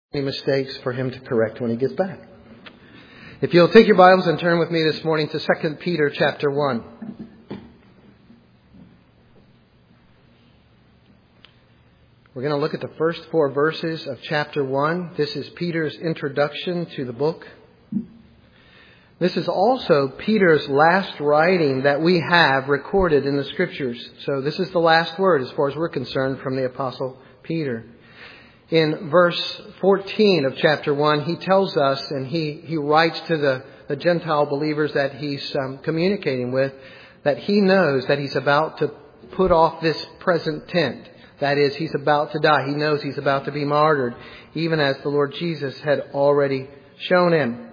any mistakes for him to correct when he gets back. If you'll take your Bibles and turn with me this morning to 2 Peter chapter 1. We're going to look at the first 4 verses of chapter 1. This is Peter's introduction to the book. This is also Peter's last writing that we have recorded in the Scriptures. So this is the last word as far as we're concerned from the Apostle Peter. In verse 14 of chapter 1, he tells us, and he writes to the Gentile believers that he's communicating with, that he knows that he's about to put off this present tent. That is, he's about to die. He knows he's about to be martyred, even as the Lord Jesus had already shown him.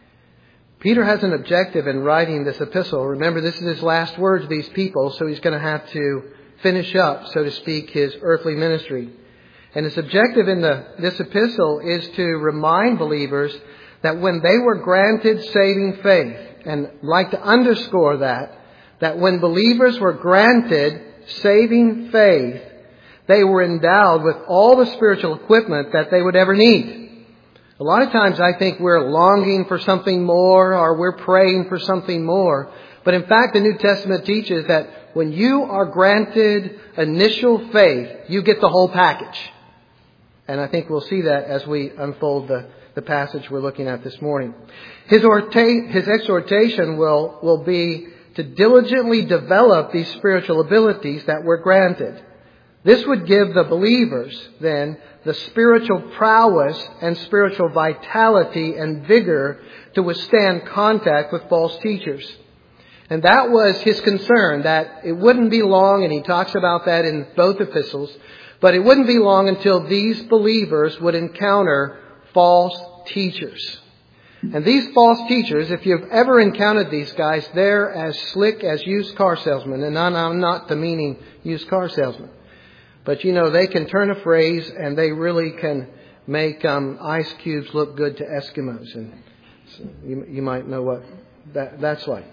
Peter has an objective in writing this epistle. Remember, this is his last word to these people, so he's going to have to finish up, so to speak, his earthly ministry. And his objective in this epistle is to remind believers that when they were granted saving faith, and I'd like to underscore that when believers were granted saving faith, they were endowed with all the spiritual equipment that they would ever need. A lot of times I think we're longing for something more, or we're praying for something more. But in fact, the New Testament teaches that when you are granted initial faith, you get the whole package. And I think we'll see that as we unfold the passage we're looking at this morning. His exhortation will be to diligently develop these spiritual abilities that were granted. This would give the believers, then, the spiritual prowess and spiritual vitality and vigor to withstand contact with false teachers. And that was his concern, that it wouldn't be long, and he talks about that in both epistles, but it wouldn't be long until these believers would encounter false teachers. And these false teachers, if you've ever encountered these guys, they're as slick as used car salesmen. And I'm not demeaning used car salesmen. But you know, they can turn a phrase and they really can make ice cubes look good to Eskimos. And so you might know what that's like.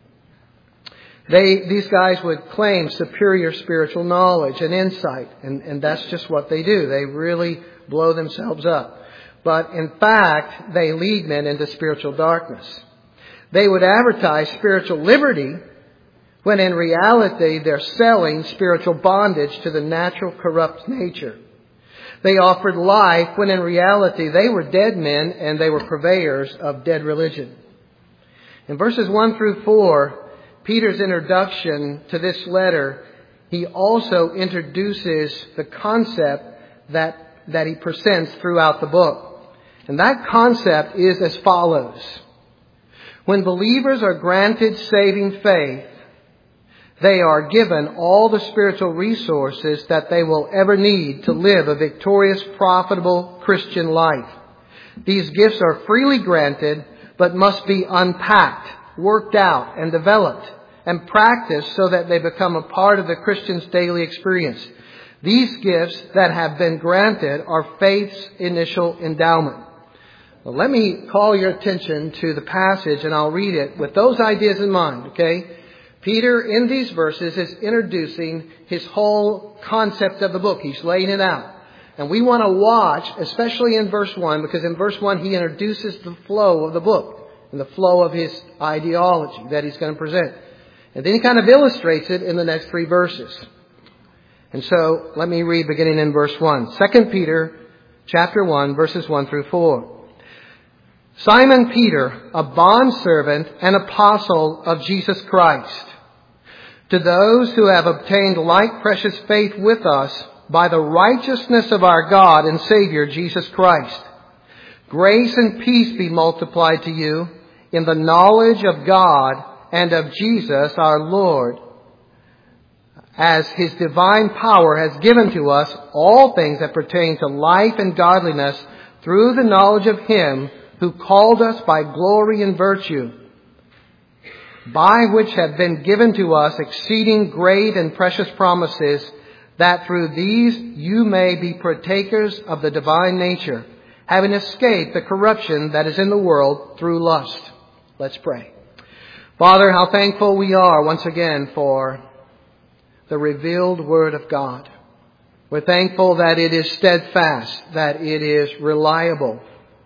These guys would claim superior spiritual knowledge and insight, and that's just what they do. They really blow themselves up. But in fact, they lead men into spiritual darkness. They would advertise spiritual liberty when in reality they're selling spiritual bondage to the natural corrupt nature. They offered life when in reality they were dead men and they were purveyors of dead religion. In verses 1 through 4, Peter's introduction to this letter, he also introduces the concept that he presents throughout the book. And that concept is as follows. When believers are granted saving faith, they are given all the spiritual resources that they will ever need to live a victorious, profitable Christian life. These gifts are freely granted, but must be unpacked, worked out, and developed, and practiced so that they become a part of the Christian's daily experience. These gifts that have been granted are faith's initial endowment. Well, let me call your attention to the passage, and I'll read it with those ideas in mind, okay? Peter, in these verses, is introducing his whole concept of the book. He's laying it out. And we want to watch, especially in verse 1, because in verse 1 he introduces the flow of the book and the flow of his ideology that he's going to present. And then he kind of illustrates it in the next 3 verses. And so let me read beginning in verse 1. 2 Peter chapter 1, verses 1 through 4. Simon Peter, a bondservant and apostle of Jesus Christ, to those who have obtained like precious faith with us by the righteousness of our God and Savior Jesus Christ, grace and peace be multiplied to you in the knowledge of God and of Jesus our Lord, as His divine power has given to us all things that pertain to life and godliness through the knowledge of Him who called us by glory and virtue, by which have been given to us exceeding great and precious promises, that through these you may be partakers of the divine nature, having escaped the corruption that is in the world through lust. Let's pray. Father, how thankful we are once again for the revealed Word of God. We're thankful that it is steadfast, that it is reliable,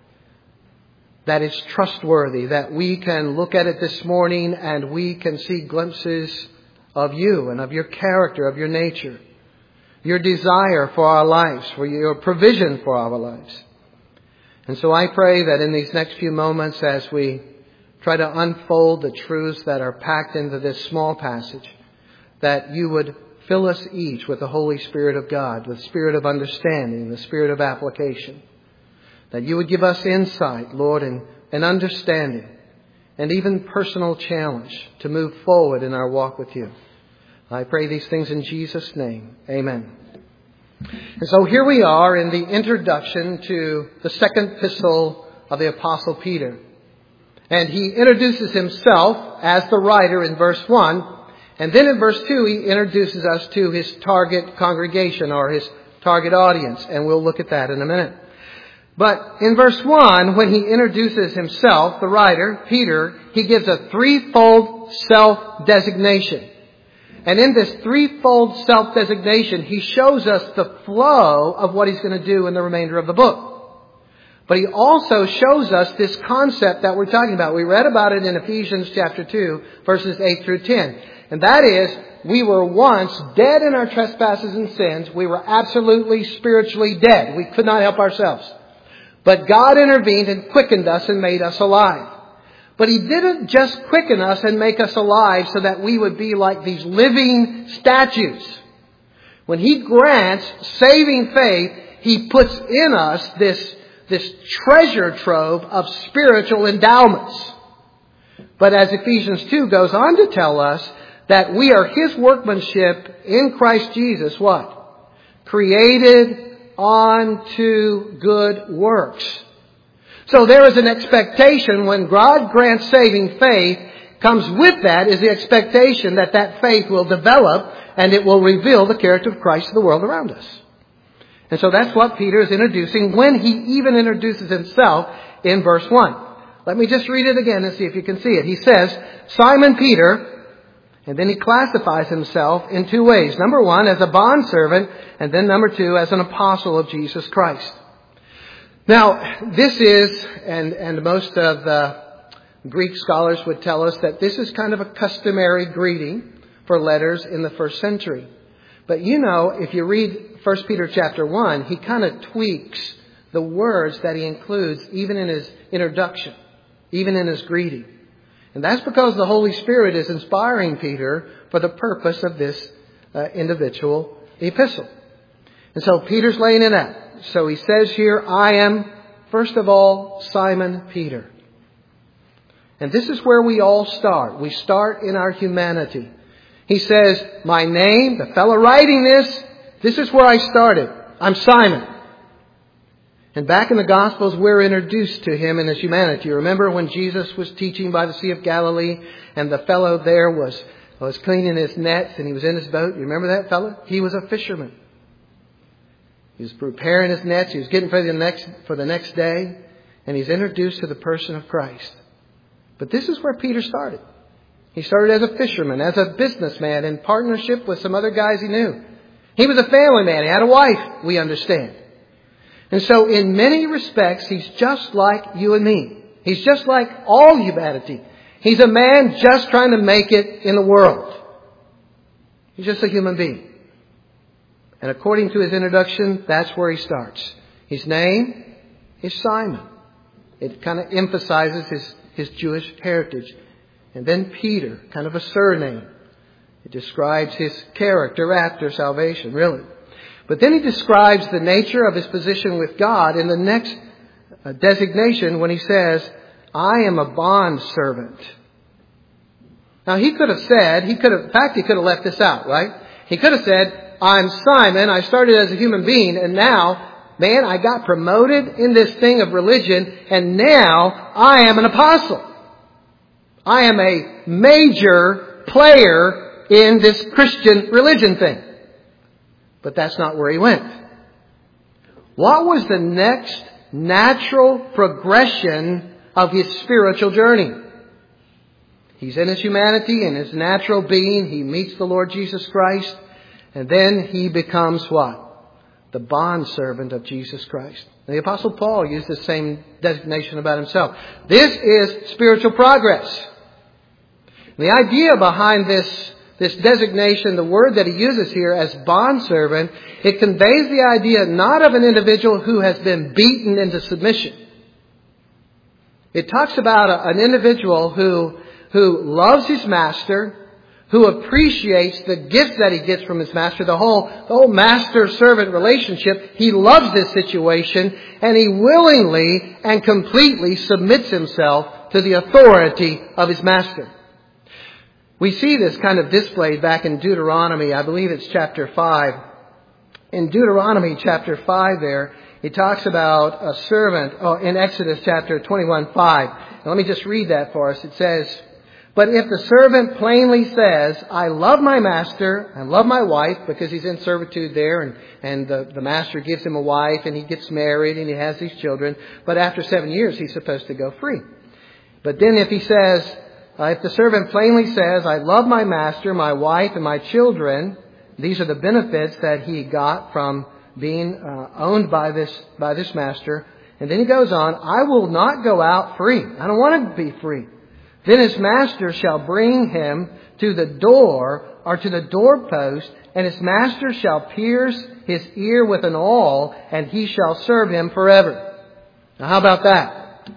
that it's trustworthy, that we can look at it this morning and we can see glimpses of you and of your character, of your nature, your desire for our lives, for your provision for our lives. And so I pray that in these next few moments, as we try to unfold the truths that are packed into this small passage, that you would fill us each with the Holy Spirit of God, with the Spirit of understanding, the Spirit of application. That you would give us insight, Lord, and understanding, and even personal challenge to move forward in our walk with you. I pray these things in Jesus' name. Amen. And so here we are in the introduction to the second epistle of the Apostle Peter. And he introduces himself as the writer in verse 1. And then in verse 2, he introduces us to his target congregation or his target audience. And we'll look at that in a minute. But in verse 1, when he introduces himself, the writer, Peter, he gives a threefold self-designation. And in this threefold self-designation, he shows us the flow of what he's going to do in the remainder of the book. But he also shows us this concept that we're talking about. We read about it in Ephesians chapter 2, verses 8 through 10. And that is, we were once dead in our trespasses and sins. We were absolutely spiritually dead. We could not help ourselves. But God intervened and quickened us and made us alive. But He didn't just quicken us and make us alive so that we would be like these living statues. When He grants saving faith, He puts in us this treasure trove of spiritual endowments. But as Ephesians 2 goes on to tell us, that we are His workmanship in Christ Jesus, what? Created unto good works. So there is an expectation when God grants saving faith, comes with that is the expectation that that faith will develop and it will reveal the character of Christ to the world around us. And so that's what Peter is introducing when he even introduces himself in verse 1. Let me just read it again and see if you can see it. He says, Simon Peter, and then he classifies himself in two ways. Number one, as a bondservant, and then number two, as an apostle of Jesus Christ. Now, this is, and most of the Greek scholars would tell us that this is kind of a customary greeting for letters in the first century. But you know, if you read 1 Peter chapter 1, he kind of tweaks the words that he includes even in his introduction, even in his greeting. And that's because the Holy Spirit is inspiring Peter for the purpose of this individual epistle. And so Peter's laying it out. So he says here, I am, first of all, Simon Peter. And this is where we all start. We start in our humanity. He says, my name, the fellow writing this is where I started. I'm Simon. And back in the Gospels, we're introduced to him in his humanity. You remember when Jesus was teaching by the Sea of Galilee and the fellow there was cleaning his nets and he was in his boat? You remember that fellow? He was a fisherman. He was preparing his nets. He was getting for the next day. And he's introduced to the person of Christ. But this is where Peter started. He started as a fisherman, as a businessman in partnership with some other guys he knew. He was a family man. He had a wife, we understand. And so in many respects, he's just like you and me. He's just like all humanity. He's a man just trying to make it in the world. He's just a human being. And according to his introduction, that's where he starts. His name is Simon. It kind of emphasizes his Jewish heritage. And then Peter, kind of a surname. It describes his character after salvation, really. But then he describes the nature of his position with God in the next designation when he says, I am a bondservant. Now he could have said, he could have left this out, right? He could have said, I'm Simon, I started as a human being, and now, man, I got promoted in this thing of religion, and now I am an apostle. I am a major player in this Christian religion thing. But that's not where he went. What was the next natural progression of his spiritual journey? He's in his humanity, in his natural being. He meets the Lord Jesus Christ. And then he becomes what? the bondservant of Jesus Christ. The Apostle Paul used the same designation about himself. This is spiritual progress. The idea behind this designation, the word that he uses here as bondservant, it conveys the idea not of an individual who has been beaten into submission. It talks about an individual who loves his master, who appreciates the gift that he gets from his master, the whole master-servant relationship. He loves this situation, and he willingly and completely submits himself to the authority of his master. We see this kind of displayed back in Deuteronomy. I believe it's chapter 5. In Deuteronomy chapter 5 there, he talks about a servant, in Exodus chapter 21:5. Let me just read that for us. It says, "But if the servant plainly says, I love my master, I love my wife," because he's in servitude there, and the master gives him a wife, and he gets married, and he has these children, but after 7 years he's supposed to go free. But then if he says, if the servant plainly says, I love my master, my wife, and my children, these are the benefits that he got from being owned by this master. And then he goes on, I will not go out free. I don't want to be free. Then his master shall bring him to the door or to the doorpost, and his master shall pierce his ear with an awl, and he shall serve him forever. Now how about that?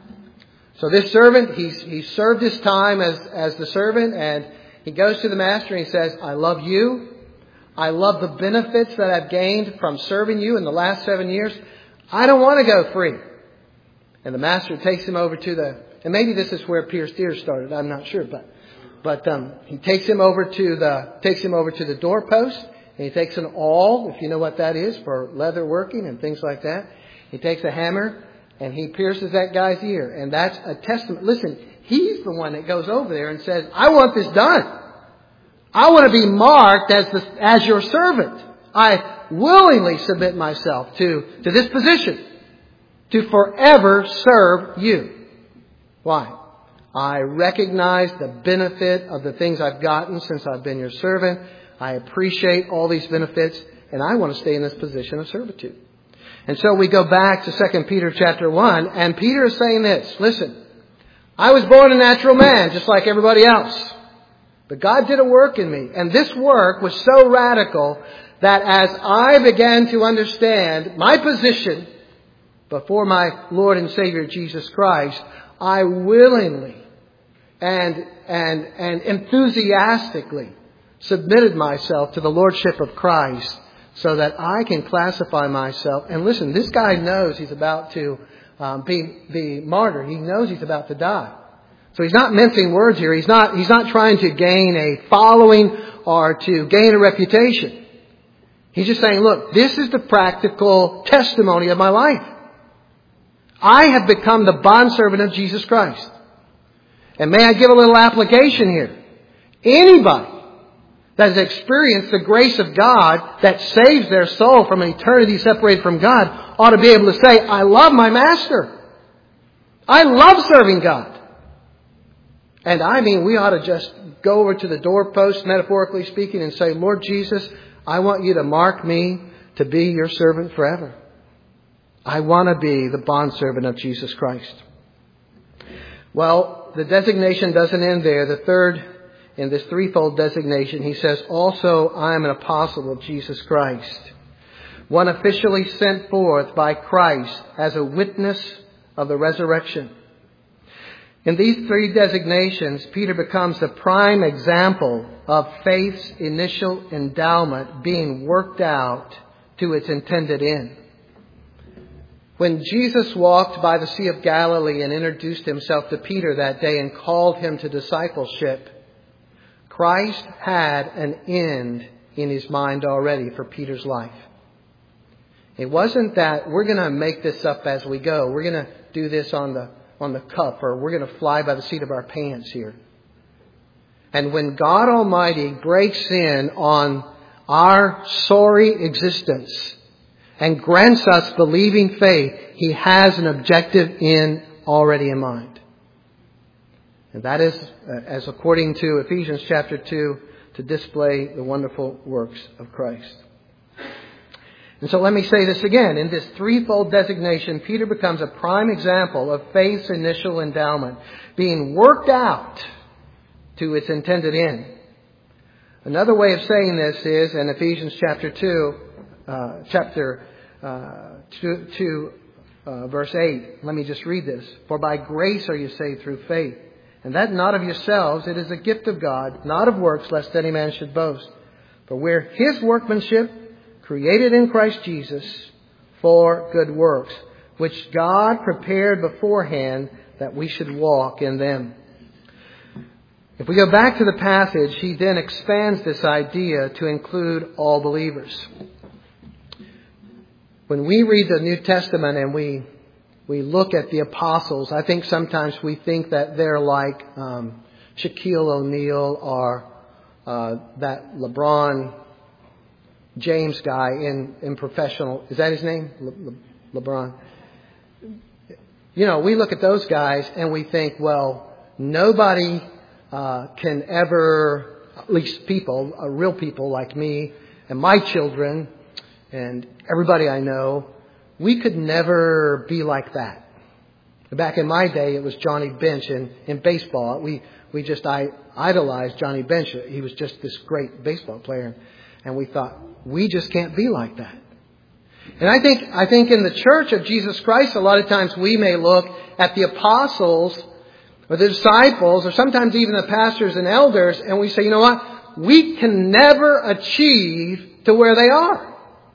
So this servant, he's served his time as the servant, and he goes to the master and he says, I love you. I love the benefits that I've gained from serving you in the last 7 years. I don't want to go free. And the master takes him over to and maybe this is where pierced ears started. I'm not sure, but he takes him over to the doorpost, and he takes an awl, if you know what that is, for leather working and things like that. He takes a hammer and he pierces that guy's ear, and that's a testament. Listen, he's the one that goes over there and says, I want this done. I want to be marked as your servant. I willingly submit myself to this position, to forever serve you. Why? I recognize the benefit of the things I've gotten since I've been your servant. I appreciate all these benefits, and I want to stay in this position of servitude. And so we go back to 2 Peter chapter 1, and Peter is saying this. Listen, I was born a natural man, just like everybody else. But God did a work in me. And this work was so radical that as I began to understand my position before my Lord and Savior Jesus Christ, I willingly and enthusiastically submitted myself to the Lordship of Christ so that I can classify myself. And listen, this guy knows he's about to be martyred. He knows he's about to die. So he's not mincing words here. He's not trying to gain a following or to gain a reputation. He's just saying, look, this is the practical testimony of my life. I have become the bondservant of Jesus Christ. And may I give a little application here? Anybody that has experienced the grace of God that saves their soul from an eternity separated from God ought to be able to say, I love my master. I love serving God. And I mean, we ought to just go over to the doorpost, metaphorically speaking, and say, Lord Jesus, I want you to mark me to be your servant forever. I want to be the bondservant of Jesus Christ. Well, the designation doesn't end there. The third in this threefold designation, he says, also I am an apostle of Jesus Christ, one officially sent forth by Christ as a witness of the resurrection. In these three designations, Peter becomes the prime example of faith's initial endowment being worked out to its intended end. When Jesus walked by the Sea of Galilee and introduced himself to Peter that day and called him to discipleship, Christ had an end in his mind already for Peter's life. It wasn't that we're going to make this up as we go. We're going to do this on the cuff, or we're going to fly by the seat of our pants here. And when God Almighty breaks in on our sorry existence and grants us believing faith, He has an objective end already in mind. And that is, as according to Ephesians chapter 2, to display the wonderful works of Christ. And so let me say this again. In this threefold designation, Peter becomes a prime example of faith's initial endowment being worked out to its intended end. Another way of saying this is in Ephesians chapter 2, verse 8. Let me just read this. For by grace are you saved through faith, and that not of yourselves, it is a gift of God, not of works, lest any man should boast. For we're His workmanship, created in Christ Jesus for good works, which God prepared beforehand that we should walk in them. If we go back to the passage, he then expands this idea to include all believers. When we read the New Testament and we look at the apostles, I think sometimes we think that they're like Shaquille O'Neal or that LeBron James guy in professional. Is that his name? LeBron. You know, we look at those guys and we think, well, nobody can ever, at least people, real people like me and my children and everybody I know, we could never be like that. Back in my day, it was Johnny Bench in baseball. We just idolized Johnny Bench. He was just this great baseball player. And we thought, we just can't be like that. And I think in the church of Jesus Christ, a lot of times we may look at the apostles or the disciples or sometimes even the pastors and elders and we say, you know what? We can never achieve to where they are.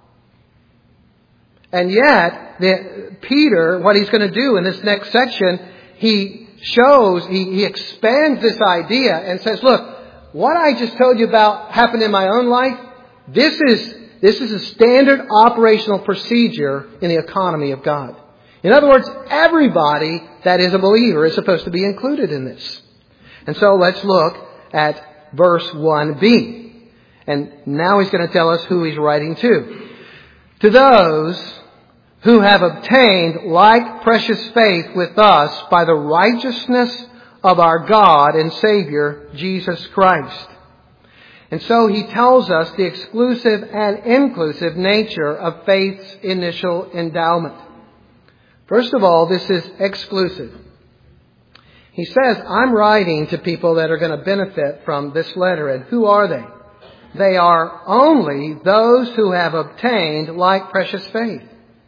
And yet, Peter, what he's going to do in this next section, he expands this idea and says, look, what I just told you about happened in my own life, this is a standard operational procedure in the economy of God. In other words, everybody that is a believer is supposed to be included in this. And so let's look at verse 1b. And now he's going to tell us who he's writing to. To those who have obtained like precious faith with us by the righteousness of our God and Savior, Jesus Christ. And so he tells us the exclusive and inclusive nature of faith's initial endowment. First of all, this is exclusive. He says, I'm writing to people that are going to benefit from this letter. And who are they? They are only those who have obtained like precious faith.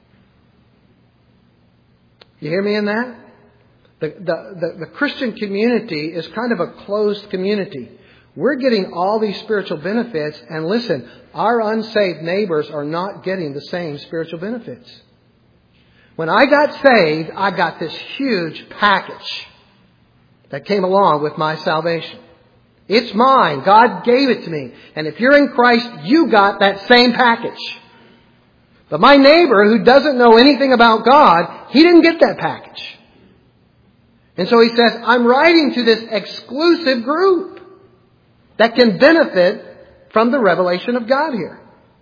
You hear me in that? The Christian community is kind of a closed community. We're getting all these spiritual benefits, and listen, our unsaved neighbors are not getting the same spiritual benefits. When I got saved, I got this huge package that came along with my salvation. It's mine. God gave it to me. And if you're in Christ, you got that same package. But my neighbor who doesn't know anything about God, he didn't get that package. And so he says, I'm writing to this exclusive group that can benefit from the revelation of God here.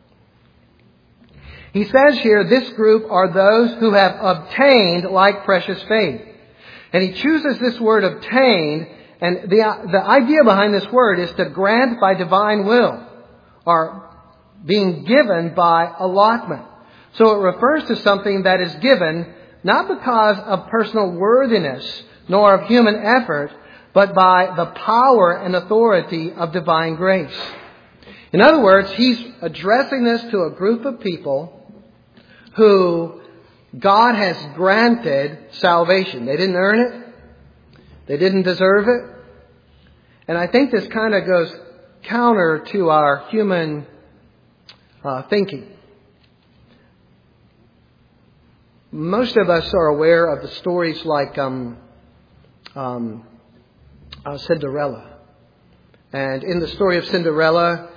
He says here, this group are those who have obtained like precious faith. And he chooses this word obtained, and the idea behind this word is to grant by divine will, or being given by allotment. So it refers to something that is given not because of personal worthiness nor of human effort, but by the power and authority of divine grace. In other words, he's addressing this to a group of people who God has granted salvation. They didn't earn it. They didn't deserve it. And I think this kind of goes counter to our human thinking. Most of us are aware of the stories like Cinderella. And in the story of Cinderella,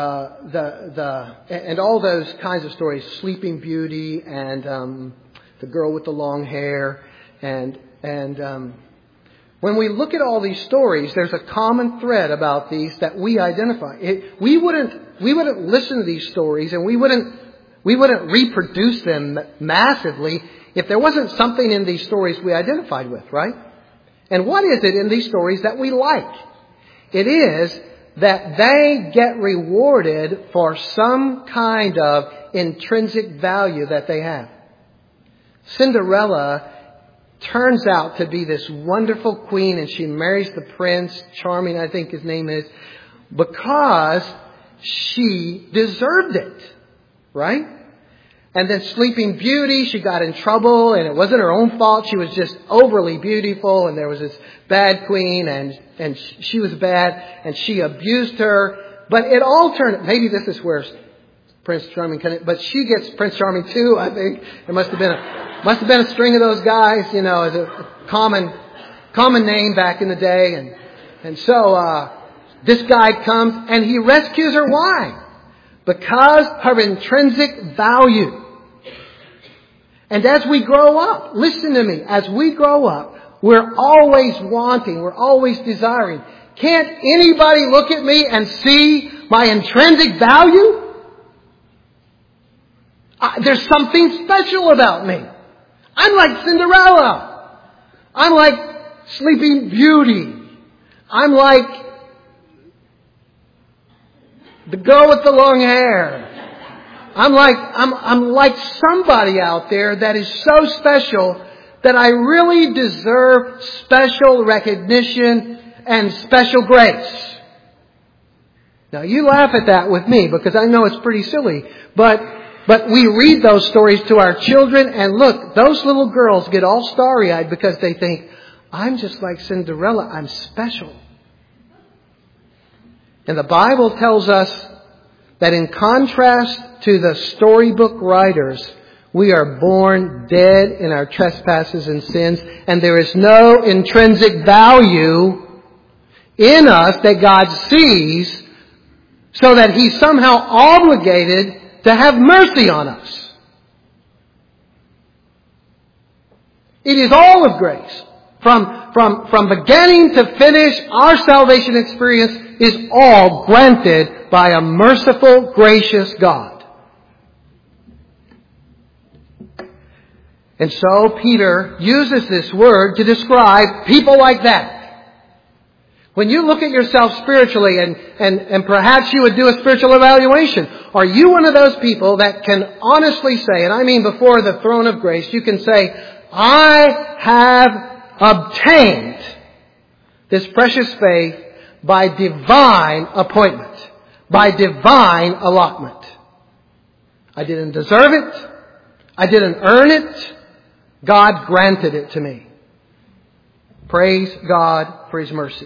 and all those kinds of stories, Sleeping Beauty and the girl with the long hair, and when we look at all these stories, there's a common thread about these that we identify. We wouldn't listen to these stories, and we wouldn't reproduce them massively if there wasn't something in these stories we identified with, right? And what is it in these stories that we like? It is that they get rewarded for some kind of intrinsic value that they have. Cinderella turns out to be this wonderful queen, and she marries the prince, Charming I think his name is, because she deserved it. Right? And then Sleeping Beauty, she got in trouble, and it wasn't her own fault. She was just overly beautiful, and there was this bad queen, and she was bad, and she abused her. But it all turned, maybe this is where Prince Charming but she gets Prince Charming too, I think. It must have been a string of those guys, as a common name back in the day. And so this guy comes, and he rescues her. Why? Because of intrinsic value. And as we grow up, listen to me, as we grow up, we're always wanting, we're always desiring. Can't anybody look at me and see my intrinsic value? There's something special about me. I'm like Cinderella. I'm like Sleeping Beauty. I'm like the girl with the long hair. I'm like somebody out there that is so special that I really deserve special recognition and special grace. Now you laugh at that with me because I know it's pretty silly, but we read those stories to our children, and look, those little girls get all starry-eyed because they think, I'm just like Cinderella, I'm special. And the Bible tells us that in contrast to the storybook writers, we are born dead in our trespasses and sins, and there is no intrinsic value in us that God sees, so that He's somehow obligated to have mercy on us. It is all of grace. From beginning to finish, our salvation experience is all granted by a merciful, gracious God. And so Peter uses this word to describe people like that. When you look at yourself spiritually, and perhaps you would do a spiritual evaluation, are you one of those people that can honestly say, and I mean before the throne of grace, you can say, I have obtained this precious faith by divine appointment, by divine allotment. I didn't deserve it. I didn't earn it. God granted it to me. Praise God for His mercy.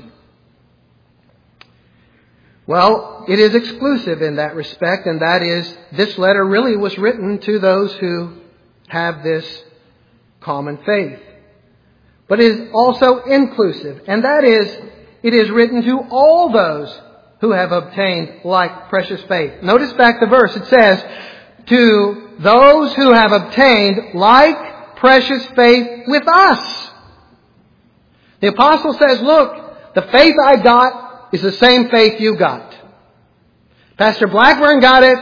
Well, it is exclusive in that respect, and that is, this letter really was written to those who have this common faith. But it is also inclusive, and that is, it is written to all those who have obtained like precious faith. Notice back the verse. It says, to those who have obtained like precious faith with us. The apostle says, look, the faith I got is the same faith you got. Pastor Blackburn got it.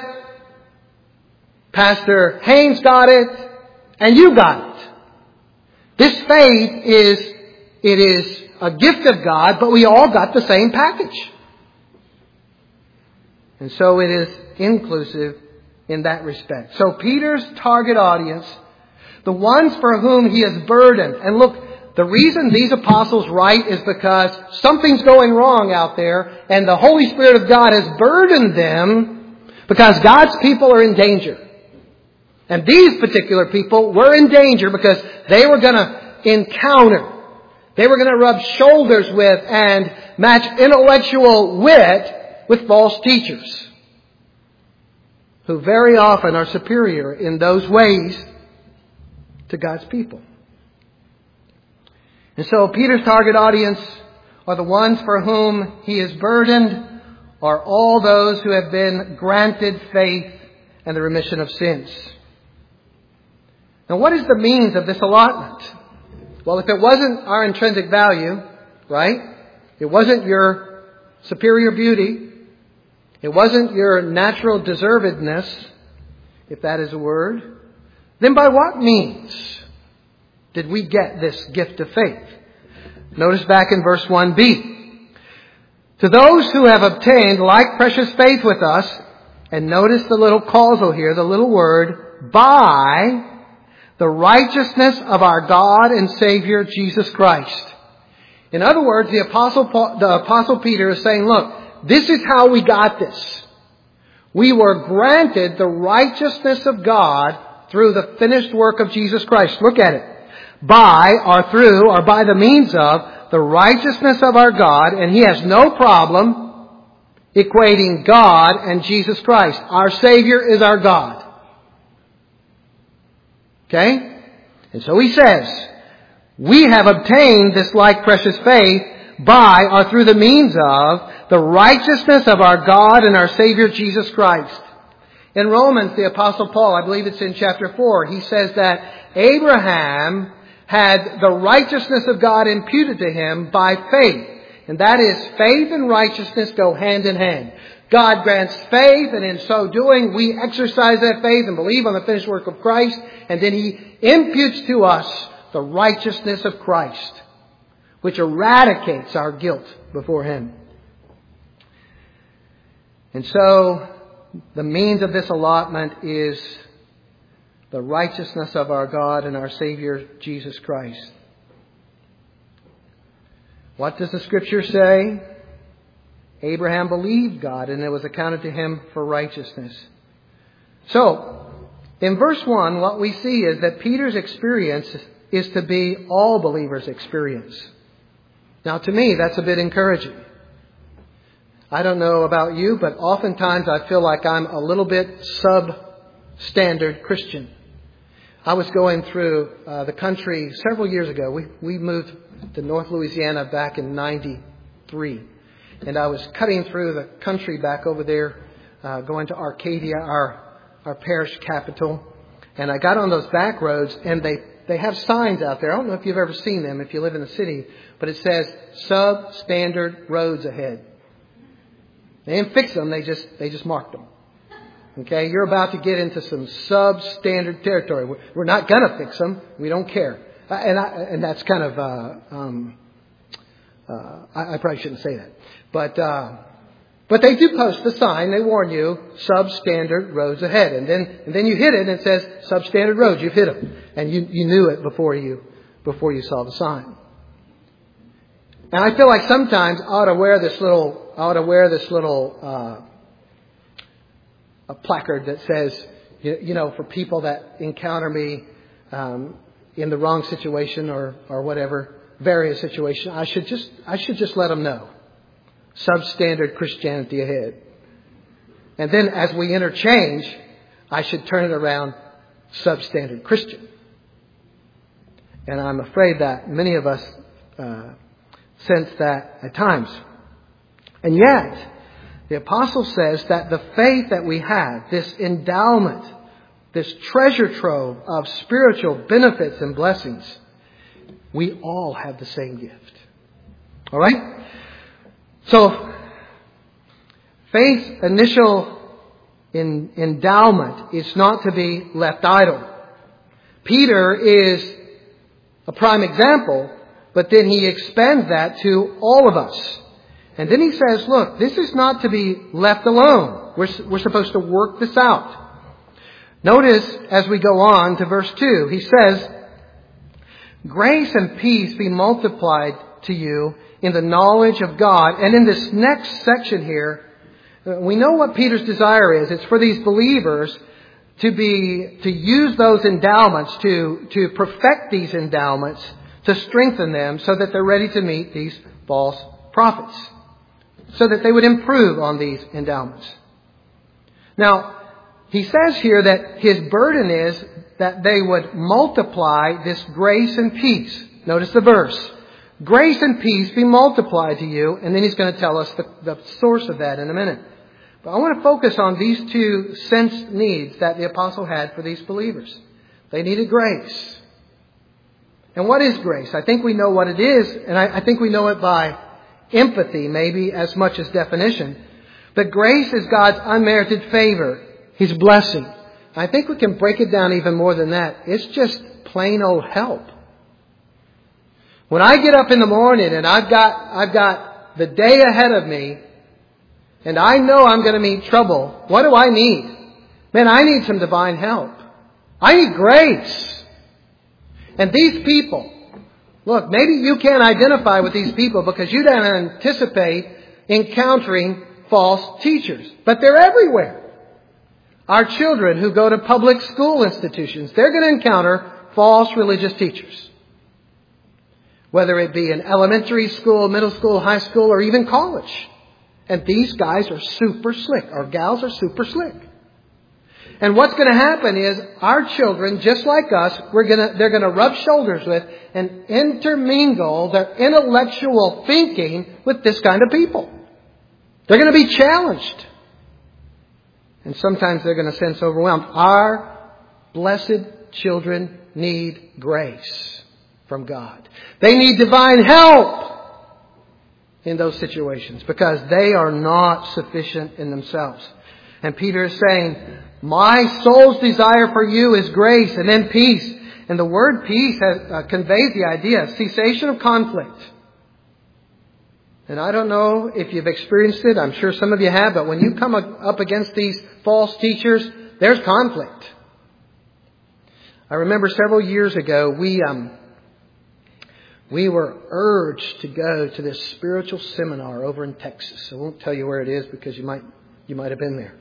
Pastor Haynes got it. And you got it. This faith is a gift of God, but we all got the same package. And so it is inclusive in that respect. So Peter's target audience, the ones for whom he is burdened. And look, the reason these apostles write is because something's going wrong out there, and the Holy Spirit of God has burdened them because God's people are in danger. And these particular people were in danger because they were going to encounter, they were going to rub shoulders with and match intellectual wit with false teachers, who very often are superior in those ways to God's people. And so Peter's target audience are the ones for whom he is burdened, are all those who have been granted faith and the remission of sins. Now, what is the means of this allotment? Well, if it wasn't our intrinsic value, right? It wasn't your superior beauty. It wasn't your natural deservedness, if that is a word. Then by what means did we get this gift of faith? Notice back in verse 1b. To those who have obtained like precious faith with us, and notice the little causal here, the little word, by the righteousness of our God and Savior Jesus Christ. In other words, the Apostle Peter is saying, look, this is how we got this. We were granted the righteousness of God through the finished work of Jesus Christ. Look at it. By or through or by the means of the righteousness of our God, and He has no problem equating God and Jesus Christ. Our Savior is our God. Okay? And so he says, we have obtained this like precious faith by or through the means of the righteousness of our God and our Savior Jesus Christ. In Romans, the Apostle Paul, I believe it's in chapter 4, he says that Abraham had the righteousness of God imputed to him by faith. And that is, faith and righteousness go hand in hand. God grants faith, and in so doing, we exercise that faith and believe on the finished work of Christ, and then He imputes to us the righteousness of Christ, which eradicates our guilt before Him. And so, the means of this allotment is the righteousness of our God and our Savior, Jesus Christ. What does the Scripture say? Abraham believed God, and it was accounted to him for righteousness. So, in verse 1, what we see is that Peter's experience is to be all believers' experience. Now, to me, that's a bit encouraging. I don't know about you, but oftentimes I feel like I'm a little bit substandard Christian. I was going through the country several years ago. We moved to North Louisiana back in 93. And I was cutting through the country back over there, going to Arcadia, our parish capital. And I got on those back roads, and they have signs out there. I don't know if you've ever seen them if you live in the city, but it says substandard roads ahead. They didn't fix them, they just marked them. Okay, you're about to get into some substandard territory. We're not going to fix them. We don't care. And that's kind of, I probably shouldn't say that. But they do post the sign. They warn you, substandard roads ahead. And then you hit it and it says substandard roads. You've hit them. And you knew it before you saw the sign. And I feel like sometimes I ought to wear this little a placard that says, for people that encounter me in the wrong situation or whatever, various situation, I should just let them know. Substandard Christianity ahead. And then as we interchange, I should turn it around, substandard Christian. And I'm afraid that many of us sense that at times. And yet, the Apostle says that the faith that we have, this endowment, this treasure trove of spiritual benefits and blessings, we all have the same gift. All right? So, faith's initial endowment is not to be left idle. Peter is a prime example, but then he expands that to all of us. And then he says, look, this is not to be left alone. We're supposed to work this out. Notice as we go on to verse 2, he says, grace and peace be multiplied to you in the knowledge of God. And in this next section here, we know what Peter's desire is. It's for these believers to use those endowments, to perfect these endowments, to strengthen them so that they're ready to meet these false prophets, so that they would improve on these endowments. Now, he says here that his burden is that they would multiply this grace and peace. Notice the verse. Grace and peace be multiplied to you. And then he's going to tell us the source of that in a minute. But I want to focus on these two sense needs that the apostle had for these believers. They needed grace. And what is grace? I think we know what it is, and I think we know it by empathy, maybe as much as definition. But grace is God's unmerited favor, His blessing. I think we can break it down even more than that. It's just plain old help. When I get up in the morning and I've got the day ahead of me, and I know I'm going to meet trouble, what do I need? Man, I need some divine help. I need grace. And these people, look, maybe you can't identify with these people because you don't anticipate encountering false teachers. But they're everywhere. Our children who go to public school institutions, they're going to encounter false religious teachers. Whether it be in elementary school, middle school, high school, or even college. And these guys are super slick. Our gals are super slick. And what's going to happen is our children, just like us, they're going to rub shoulders with and intermingle their intellectual thinking with this kind of people. They're going to be challenged. And sometimes they're going to sense overwhelmed. Our blessed children need grace from God. They need divine help in those situations because they are not sufficient in themselves. And Peter is saying, my soul's desire for you is grace and then peace. And the word peace conveys the idea of cessation of conflict. And I don't know if you've experienced it. I'm sure some of you have. But when you come up against these false teachers, there's conflict. I remember several years ago, we were urged to go to this spiritual seminar over in Texas. I won't tell you where it is because you might have been there.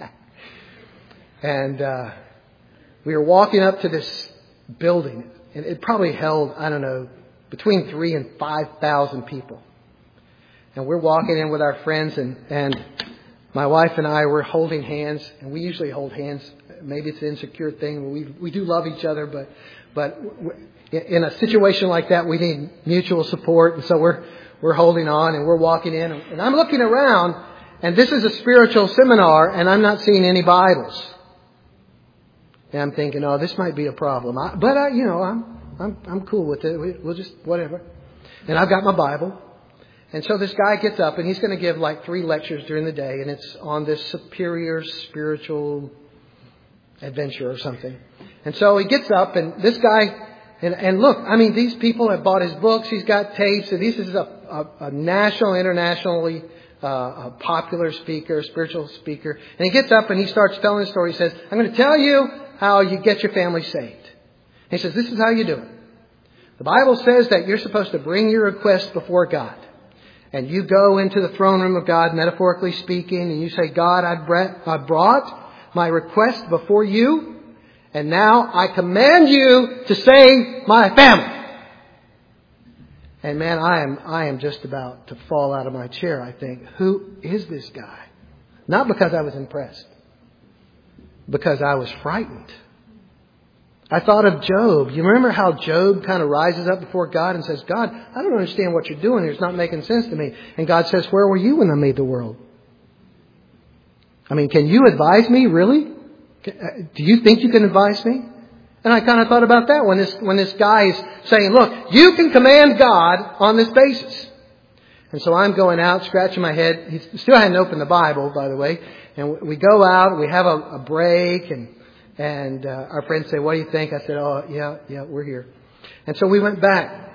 And we were walking up to this building. And it probably held, I don't know, between 3,000 and 5,000 people. And we're walking in with our friends, and my wife and I were holding hands. And we usually hold hands. Maybe it's an insecure thing. We do love each other, but in a situation like that, we need mutual support. And so we're holding on, and we're walking in. And I'm looking around, and this is a spiritual seminar, and I'm not seeing any Bibles. And I'm thinking, oh, this might be a problem. But I'm cool with it. We'll just whatever. And I've got my Bible. And so this guy gets up, and he's going to give like 3 lectures during the day, and it's on this superior spiritual adventure or something. And so he gets up, and this guy, and look, I mean, these people have bought his books. He's got tapes. And this is a national, internationally a popular speaker, spiritual speaker. And he gets up and he starts telling a story. He says, I'm going to tell you how you get your family saved. He says, this is how you do it. The Bible says that you're supposed to bring your request before God. And you go into the throne room of God, metaphorically speaking, and you say, God, I brought my request before you, and now I command you to save my family. And man, I am just about to fall out of my chair. I think, who is this guy? Not because I was impressed, because I was frightened. I thought of Job. You remember how Job kind of rises up before God and says, God, I don't understand what you're doing here. It's not making sense to me. And God says, where were you when I made the world? I mean, can you advise me, really? Do you think you can advise me? And I kind of thought about that when this guy is saying, look, you can command God on this basis. And so I'm going out, scratching my head. He still hadn't opened the Bible, by the way. And we go out, we have a break, and our friends say, what do you think? I said, oh, yeah, we're here. And so we went back.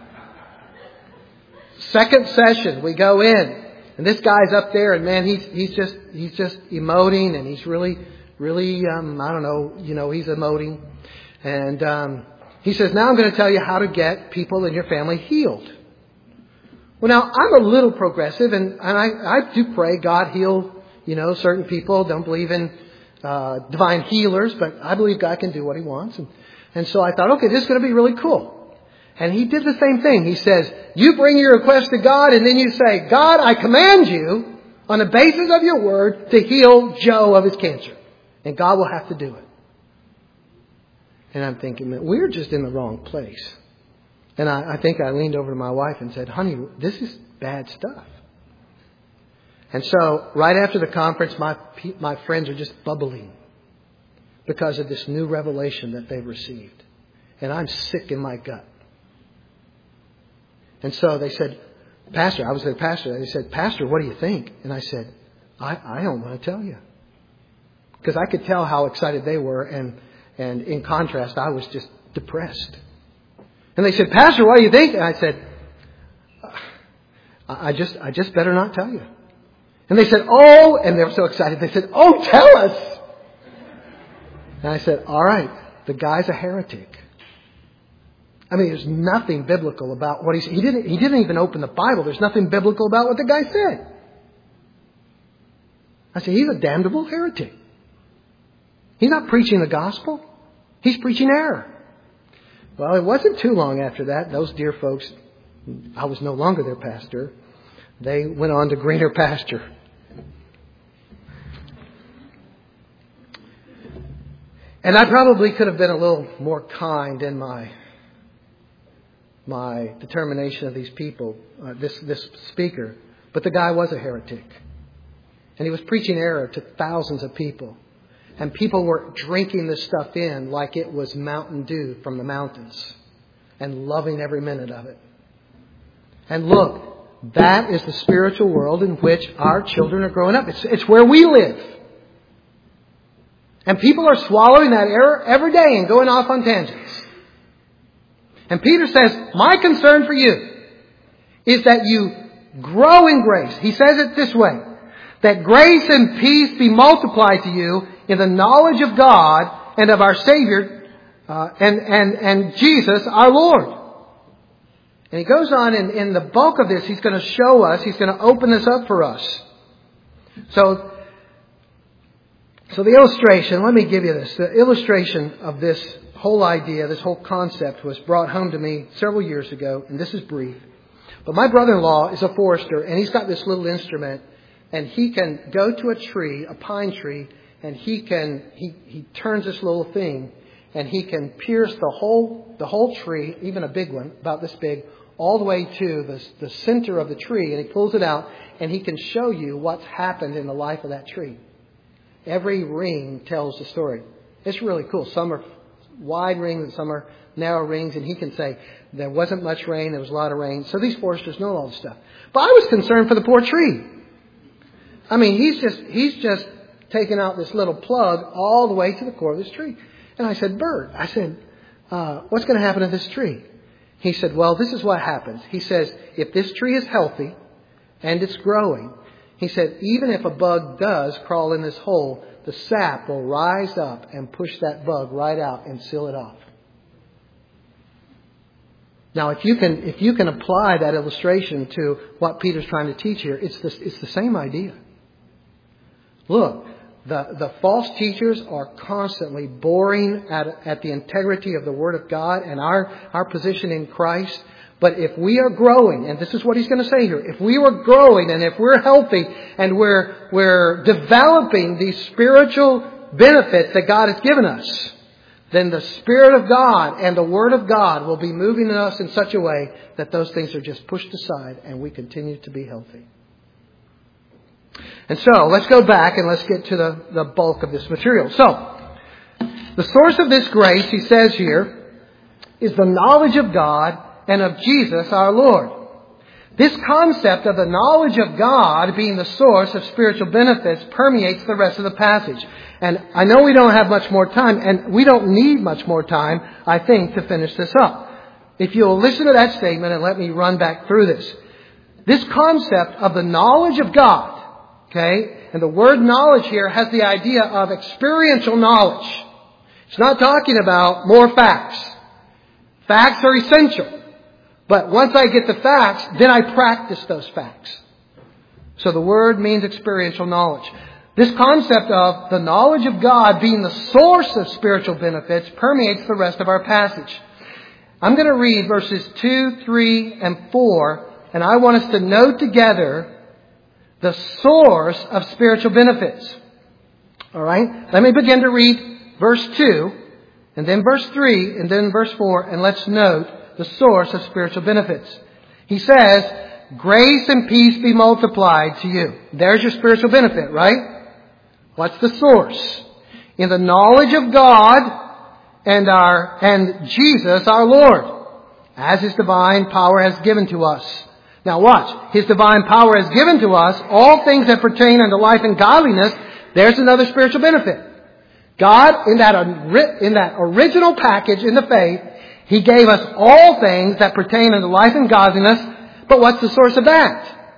Second session, we go in. And this guy's up there, and man, he's just emoting, and he's really, I don't know, he's emoting. And he says, now I'm going to tell you how to get people in your family healed. Well, now, I'm a little progressive, and I do pray God heal, certain people. Don't believe in divine healers, but I believe God can do what He wants. And so I thought, okay, this is going to be really cool. And he did the same thing. He says, you bring your request to God, and then you say, God, I command you, on the basis of your word, to heal Joe of his cancer. And God will have to do it. And I'm thinking, man, we're just in the wrong place. And I think I leaned over to my wife and said, honey, this is bad stuff. And so right after the conference, my friends are just bubbling because of this new revelation that they've received. And I'm sick in my gut. And so they said, Pastor, I was their pastor. They said, Pastor, what do you think? And I said, I don't want to tell you. Because I could tell how excited they were. And in contrast, I was just depressed. And they said, Pastor, what do you think? And I said, I just better not tell you. And they said, oh, and they were so excited. They said, oh, tell us. And I said, all right, the guy's a heretic. I mean, there's nothing biblical about what he said. He didn't even open the Bible. There's nothing biblical about what the guy said. I said, he's a damnable heretic. He's not preaching the gospel. He's preaching error. Well, it wasn't too long after that. Those dear folks, I was no longer their pastor. They went on to greener pasture. And I probably could have been a little more kind in my determination of these people, this speaker. But the guy was a heretic. And he was preaching error to thousands of people. And people were drinking this stuff in like it was Mountain Dew from the mountains. And loving every minute of it. And look, that is the spiritual world in which our children are growing up. It's where we live. And people are swallowing that error every day and going off on tangents. And Peter says, my concern for you is that you grow in grace. He says it this way, that grace and peace be multiplied to you in the knowledge of God and of our Savior and Jesus our Lord. And he goes on in the bulk of this, he's going to show us, he's going to open this up for us. So the illustration, let me give you this. The illustration of this whole idea, this whole concept was brought home to me several years ago, and this is brief. But my brother-in-law is a forester, and he's got this little instrument, and he can go to a tree, a pine tree, and he turns this little thing, and he can pierce the whole tree, even a big one, about this big, all the way to the center of the tree, and he pulls it out, and he can show you what's happened in the life of that tree. Every ring tells the story. It's really cool. Some are wide rings and some are narrow rings. And he can say, there wasn't much rain, there was a lot of rain. So these foresters know all this stuff. But I was concerned for the poor tree. I mean, he's just taken out this little plug all the way to the core of this tree. And I said, Bert, what's going to happen to this tree? He said, well, this is what happens. He says, if this tree is healthy and it's growing, he said, even if a bug does crawl in this hole, the sap will rise up and push that bug right out and seal it off. Now, if you can apply that illustration to what Peter's trying to teach here, it's the same idea. Look, the false teachers are constantly boring at the integrity of the Word of God and our position in Christ. But if we are growing, and this is what he's going to say here, if we are growing and if we're healthy and we're developing these spiritual benefits that God has given us, then the Spirit of God and the Word of God will be moving in us in such a way that those things are just pushed aside and we continue to be healthy. And so, let's go back and let's get to the bulk of this material. So, the source of this grace, he says here, is the knowledge of God and of Jesus our Lord. This concept of the knowledge of God being the source of spiritual benefits permeates the rest of the passage. And I know we don't have much more time, and we don't need much more time, I think, to finish this up. If you'll listen to that statement and let me run back through this. This concept of the knowledge of God, okay, and the word knowledge here has the idea of experiential knowledge. It's not talking about more facts. Facts are essential. But once I get the facts, then I practice those facts. So the word means experiential knowledge. This concept of the knowledge of God being the source of spiritual benefits permeates the rest of our passage. I'm going to read verses 2, 3, and 4, and I want us to note together the source of spiritual benefits. All right? Let me begin to read verse 2, and then verse 3, and then verse 4, and let's note the source of spiritual benefits. He says, grace and peace be multiplied to you. There's your spiritual benefit, right? What's the source? In the knowledge of God and Jesus our Lord, as His divine power has given to us. Now watch. His divine power has given to us all things that pertain unto life and godliness. There's another spiritual benefit. God, in that original package in the faith, He gave us all things that pertain unto life and godliness. But what's the source of that?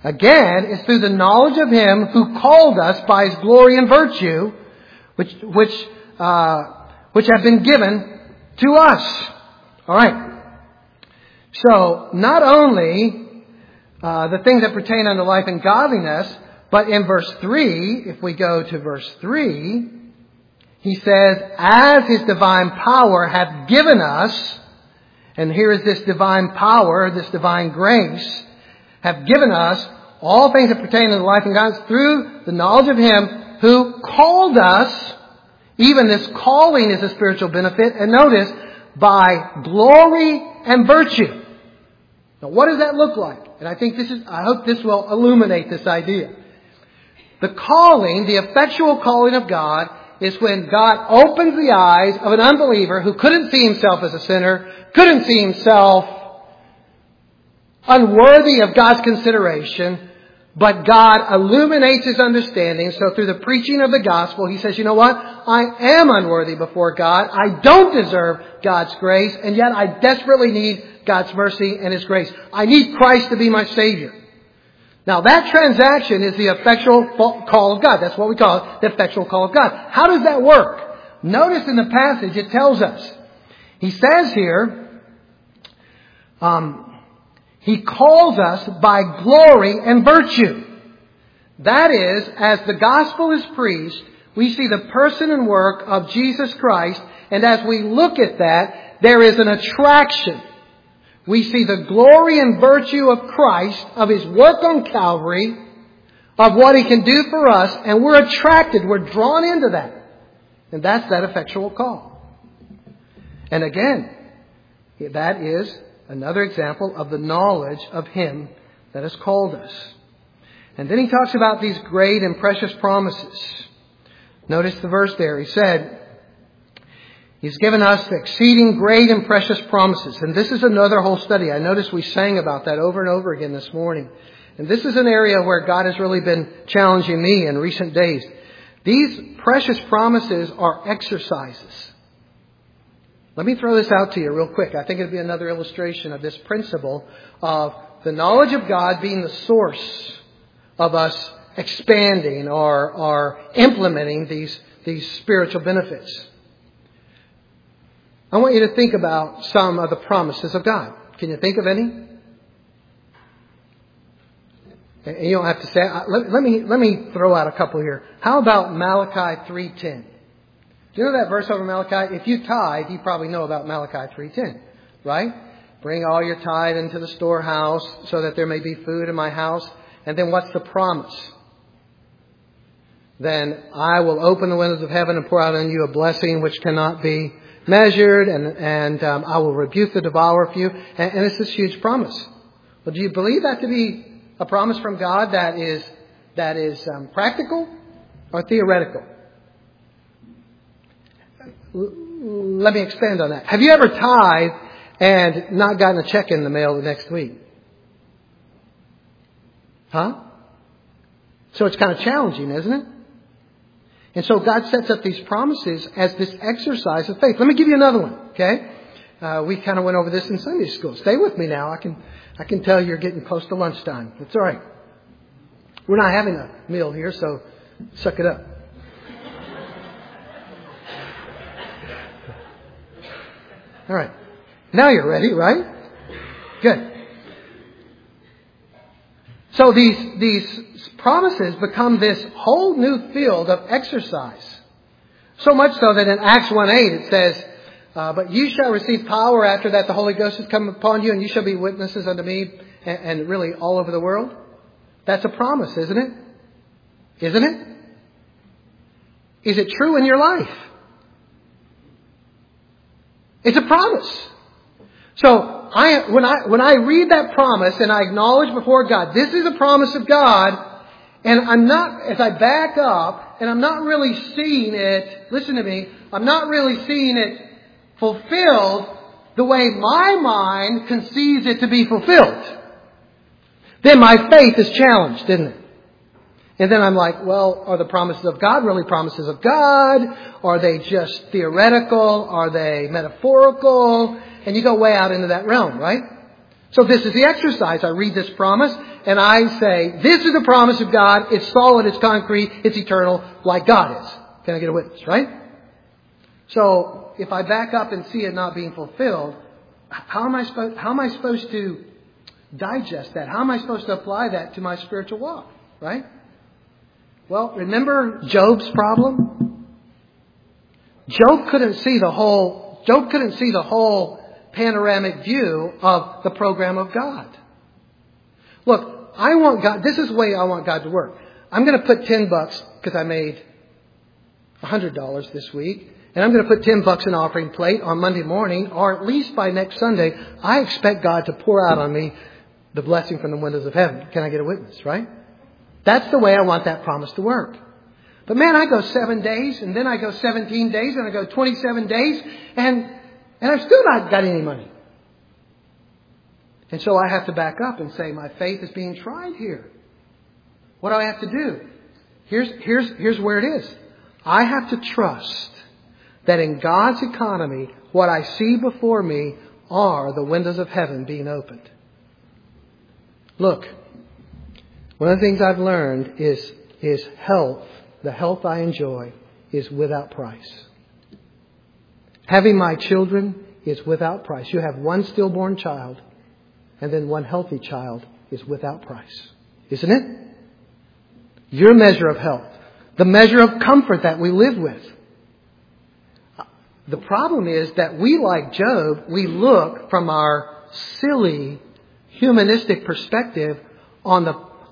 Again, it's through the knowledge of Him who called us by His glory and virtue, which have been given to us. All right. So, not only the things that pertain unto life and godliness, but in verse 3, if we go to verse 3, he says, as His divine power hath given us, and here is this divine power, this divine grace, have given us all things that pertain to life and godliness through the knowledge of Him who called us. Even this calling is a spiritual benefit. And notice, by glory and virtue. Now, what does that look like? And I hope this will illuminate this idea. The calling, the effectual calling of God, is when God opens the eyes of an unbeliever who couldn't see himself as a sinner, couldn't see himself unworthy of God's consideration, but God illuminates his understanding. So through the preaching of the gospel, he says, you know what? I am unworthy before God. I don't deserve God's grace, and yet I desperately need God's mercy and His grace. I need Christ to be my Savior. Now that transaction is the effectual call of God. That's what we call it, the effectual call of God. How does that work? Notice in the passage it tells us. He says here, He calls us by glory and virtue. That is, as the gospel is preached, we see the person and work of Jesus Christ, and as we look at that, there is an attraction. We see the glory and virtue of Christ, of His work on Calvary, of what He can do for us, and we're attracted, we're drawn into that. And that's that effectual call. And again, that is another example of the knowledge of Him that has called us. And then he talks about these great and precious promises. Notice the verse there. He said, He's given us exceeding great and precious promises. And this is another whole study. I noticed we sang about that over and over again this morning. And this is an area where God has really been challenging me in recent days. These precious promises are exercises. Let me throw this out to you real quick. I think it'll be another illustration of this principle of the knowledge of God being the source of us expanding or implementing these spiritual benefits. I want you to think about some of the promises of God. Can you think of any? And you don't have to say. Let me throw out a couple here. How about Malachi 3:10? Do you know that verse over Malachi? If you tithe, you probably know about Malachi 3:10, right? Bring all your tithe into the storehouse so that there may be food in my house. And then what's the promise? Then I will open the windows of heaven and pour out on you a blessing which cannot be measured, and I will rebuke the devourer for you. And it's this huge promise. Well, do you believe that to be a promise from God that is practical or theoretical? Let me expand on that. Have you ever tithed and not gotten a check in the mail the next week? Huh? So it's kind of challenging, isn't it? And so God sets up these promises as this exercise of faith. Let me give you another one, okay? We kind of went over this in Sunday school. Stay with me now. I can tell you're getting close to lunchtime. It's all right. We're not having a meal here, so suck it up. All right. Now you're ready, right? Good. So these promises become this whole new field of exercise. So much so that in Acts 1:8 it says, but you shall receive power after that the Holy Ghost has come upon you, and you shall be witnesses unto me, and really all over the world. That's a promise, isn't it? Isn't it? Is it true in your life? It's a promise. So when I read that promise and I acknowledge before God, this is a promise of God, and I'm not, as I back up, and I'm not really seeing it, listen to me, I'm not really seeing it fulfilled the way my mind conceives it to be fulfilled, then my faith is challenged, isn't it? And then I'm like, well, are the promises of God really promises of God? Are they just theoretical? Are they metaphorical? And you go way out into that realm, right? So this is the exercise. I read this promise and I say, this is the promise of God. It's solid, it's concrete, it's eternal, like God is. Can I get a witness, right? So, if I back up and see it not being fulfilled, how am I supposed to digest that? How am I supposed to apply that to my spiritual walk, right? Well, remember Job's problem? Job couldn't see the whole panoramic view of the program of God. Look, I want God, this is the way I want God to work. I'm going to put $10 because I made $100 this week. And I'm going to put $10 in offering plate on Monday morning, or at least by next Sunday. I expect God to pour out on me the blessing from the windows of heaven. Can I get a witness, right? That's the way I want that promise to work. But man, I go 7 days, and then I go 17 days, and I go 27 days, and I've still not got any money. And so I have to back up and say, my faith is being tried here. What do I have to do? Here's where it is. I have to trust that in God's economy, what I see before me are the windows of heaven being opened. Look, one of the things I've learned is health. The health I enjoy is without price. Having my children is without price. You have one stillborn child, and then one healthy child is without price. Isn't it? Your measure of health. The measure of comfort that we live with. The problem is that we, like Job, we look from our silly humanistic perspective on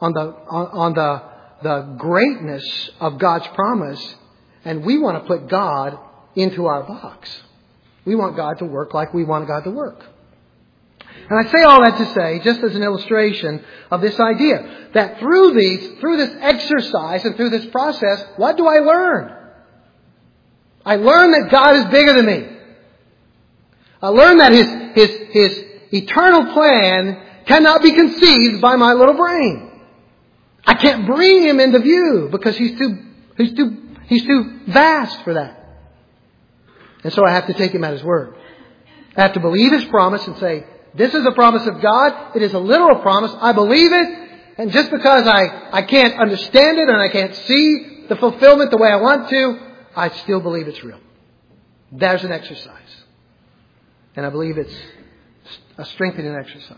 the greatness of God's promise, and we want to put God into our box. We want God to work like we want God to work. And I say all that to say, just as an illustration of this idea, that through this exercise and through this process, what do I learn? I learn that God is bigger than me. I learn that His eternal plan cannot be conceived by my little brain. I can't bring Him into view because He's too vast for that. And so I have to take Him at His word. I have to believe His promise and say, this is a promise of God. It is a literal promise. I believe it. And just because I can't understand it and I can't see the fulfillment the way I want to, I still believe it's real. There's an exercise. And I believe it's a strengthening exercise.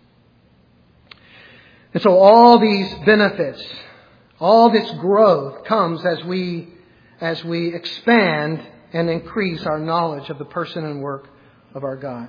And so all these benefits, all this growth comes as we expand and increase our knowledge of the person and work of our God.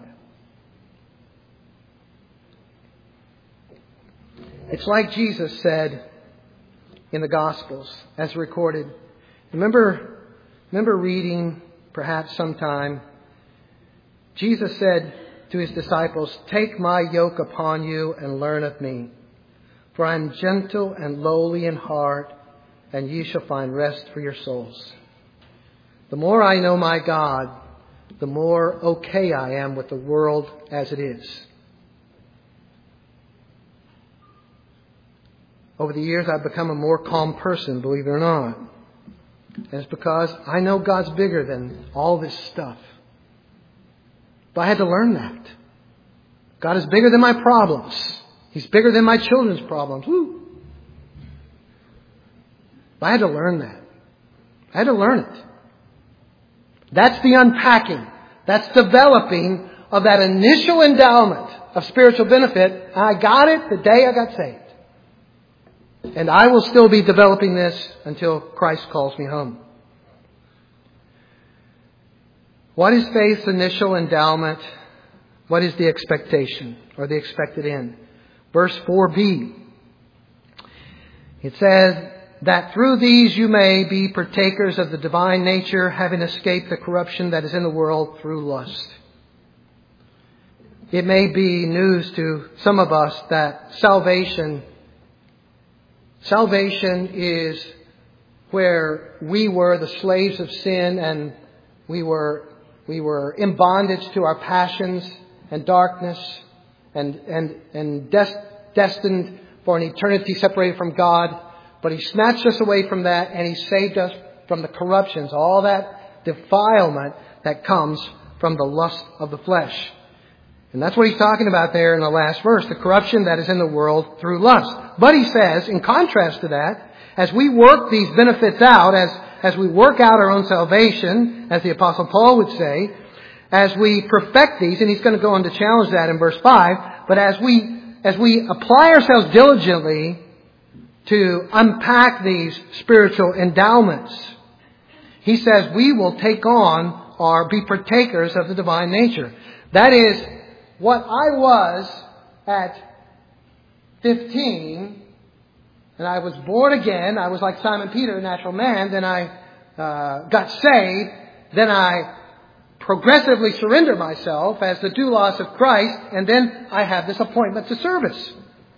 It's like Jesus said in the Gospels, as recorded. Remember reading, perhaps sometime, Jesus said to His disciples, "Take my yoke upon you and learn of me. For I am gentle and lowly in heart, and ye shall find rest for your souls." The more I know my God, the more okay I am with the world as it is. Over the years, I've become a more calm person, believe it or not. And it's because I know God's bigger than all this stuff. But I had to learn that. God is bigger than my problems. He's bigger than my children's problems. Woo. But I had to learn that. I had to learn it. That's the unpacking. That's developing of that initial endowment of spiritual benefit. I got it the day I got saved. And I will still be developing this until Christ calls me home. What is faith's initial endowment? What is the expectation or the expected end? Verse 4b. It says that through these you may be partakers of the divine nature, having escaped the corruption that is in the world through lust. It may be news to some of us that salvation is where we were the slaves of sin and we were in bondage to our passions and darkness and destined for an eternity separated from God. But He snatched us away from that and He saved us from the corruptions, all that defilement that comes from the lust of the flesh. And that's what he's talking about there in the last verse, the corruption that is in the world through lust. But he says, in contrast to that, as we work these benefits out, as we work out our own salvation, as the Apostle Paul would say, as we perfect these, and he's going to go on to challenge that in verse 5, but as we apply ourselves diligently to unpack these spiritual endowments, he says we will take on or be partakers of the divine nature. That is, what I was at 15, and I was born again. I was like Simon Peter, a natural man. Then I got saved. Then I progressively surrender myself as the doulos of Christ. And then I have this appointment to service.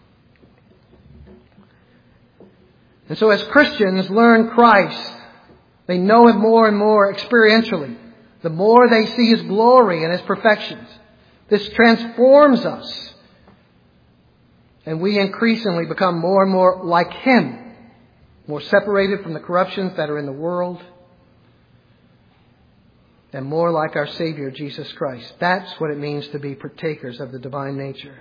And so as Christians learn Christ, they know Him more and more experientially. The more they see His glory and His perfections. This transforms us. And we increasingly become more and more like Him. More separated from the corruptions that are in the world. And more like our Savior, Jesus Christ. That's what it means to be partakers of the divine nature.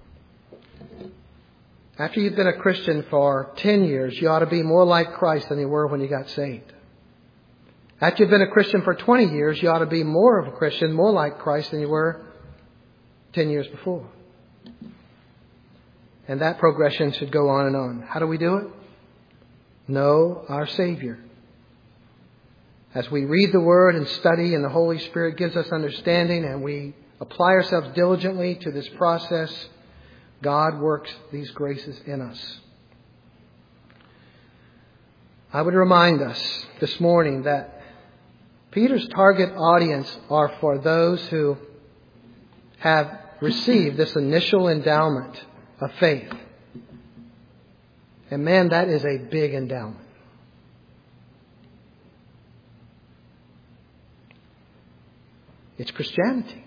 After you've been a Christian for 10 years, you ought to be more like Christ than you were when you got saved. After you've been a Christian for 20 years, you ought to be more of a Christian, more like Christ than you were 10 years before. And that progression should go on and on. How do we do it? Know our Savior. As we read the Word and study, and the Holy Spirit gives us understanding, and we apply ourselves diligently to this process, God works these graces in us. I would remind us this morning that Peter's target audience are for those who have received this initial endowment of faith. And man, that is a big endowment. It's Christianity.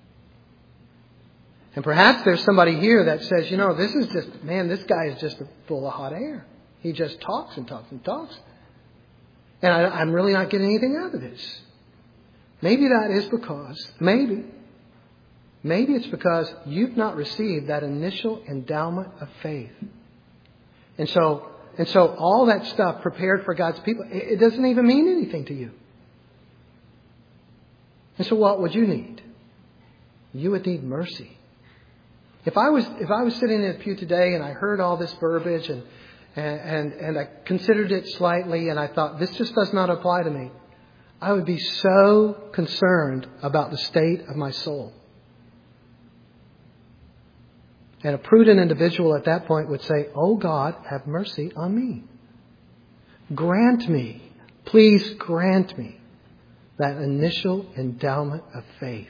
And perhaps there's somebody here that says, this guy is just full of hot air. He just talks and talks and talks. And I'm really not getting anything out of this. Maybe that is because, maybe it's because you've not received that initial endowment of faith. And so all that stuff prepared for God's people, it doesn't even mean anything to you. And so what would you need? You would need mercy. If I was sitting in a pew today and I heard all this verbiage and I considered it slightly and I thought, this just does not apply to me, I would be so concerned about the state of my soul. And a prudent individual at that point would say, oh God, have mercy on me. Grant me, please grant me that initial endowment of faith.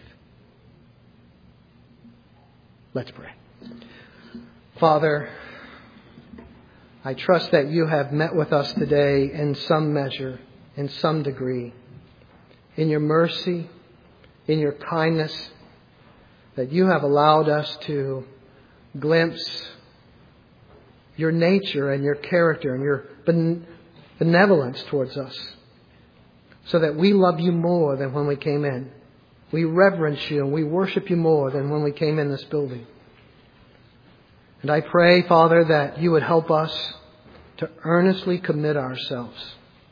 Let's pray. Father, I trust that you have met with us today in some measure, in some degree, in your mercy, in your kindness, that you have allowed us to glimpse your nature and your character and your benevolence towards us, so that we love you more than when we came in. We reverence you and we worship you more than when we came in this building. And I pray, Father, that you would help us to earnestly commit ourselves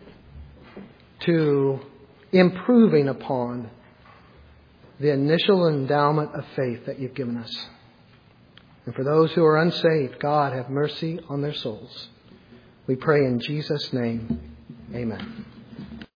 to improving upon the initial endowment of faith that you've given us. And for those who are unsaved, God, have mercy on their souls. We pray in Jesus' name. Amen.